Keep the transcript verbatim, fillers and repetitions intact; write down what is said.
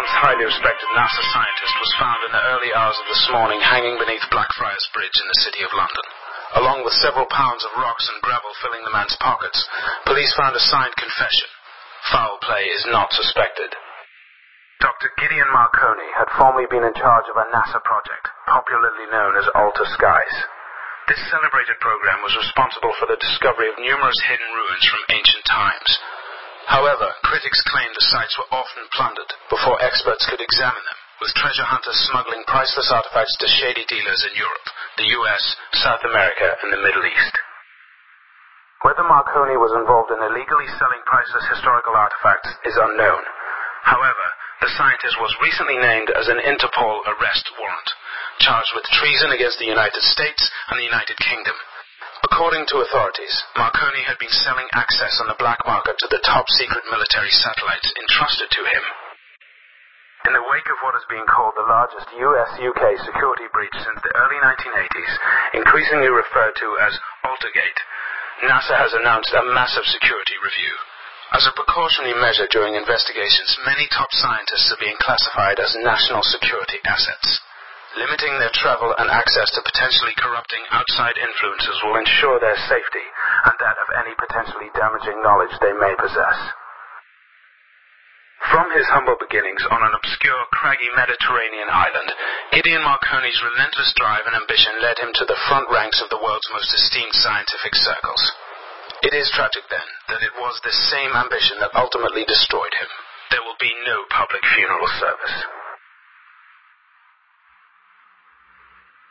once highly respected NASA scientist was found in the early hours of this morning hanging beneath Blackfriars Bridge in the city of London. Along with several pounds of rocks and gravel filling the man's pockets, police found a signed confession. Foul play is not suspected. Doctor Gideon Marconi had formerly been in charge of a NASA project, popularly known as Alta Skies. This celebrated program was responsible for the discovery of numerous hidden ruins from ancient times. However, critics claimed the sites were often plundered before experts could examine them, with treasure hunters smuggling priceless artifacts to shady dealers in Europe, the U S, South America, and the Middle East. Whether Marconi was involved in illegally selling priceless historical artifacts is unknown. However, the scientist was recently named as an Interpol arrest warrant, charged with treason against the United States and the United Kingdom. According to authorities, Marconi had been selling access on the black market to the top-secret military satellites entrusted to him. In the wake of what is being called the largest U S U K security breach since the early nineteen eighties, increasingly referred to as Altergate, NASA has announced a massive security review. As a precautionary measure during investigations, many top scientists are being classified as national security assets. Limiting their travel and access to potentially corrupting outside influences will ensure their safety and that of any potentially damaging knowledge they may possess. From his humble beginnings on an obscure, craggy Mediterranean island, Gideon Marconi's relentless drive and ambition led him to the front ranks of the world's most esteemed scientific circles. It is tragic, then, that it was this same ambition that ultimately destroyed him. There will be no public funeral service.